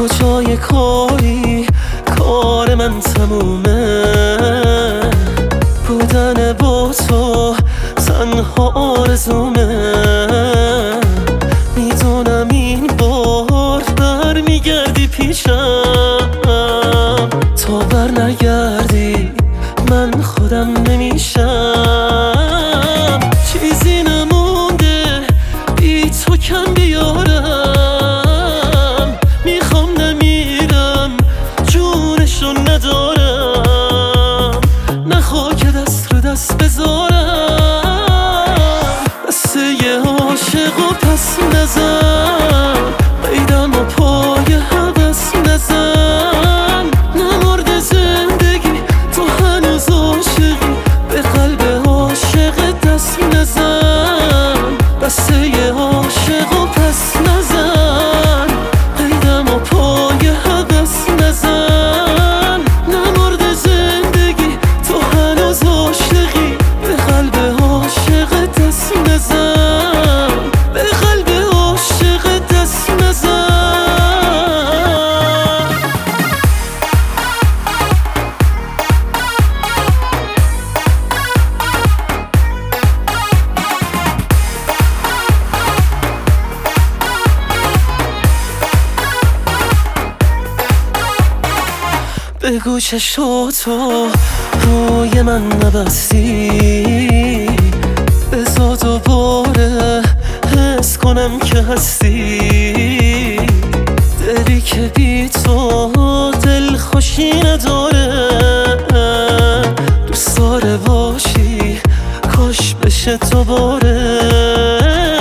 کجای کاری کار من تمومه، بودن با تو تنها آرزومه. میدونم این بار برمیگردی پیشم، تا بر نگردی من خودم نمیشم. چیزی نمونده بی تو کم بیارم، میخوام نمیرم جونشو ندارم، نخوا که دست رو دست بذارم. دسته یه عاشق و پس نزن، قیدم و پای حوث نزن. نمرده زندگی تو هنوز عاشقی، به قلب عاشق دست نزن. دسته یه عاشق و پس نزن، قیدم و پای حوث نزن. نمرده زندگی تو هنوز عاشقی، به قلب عاشق دست نزن، به قلب عاشق دست نزن. بگو چشاتو روی من نبستی، بذار دوباره حس کنم که هستی. دلی که بی تو دل خوشی نداره، دوست داره باشی کاش بشه دوباره.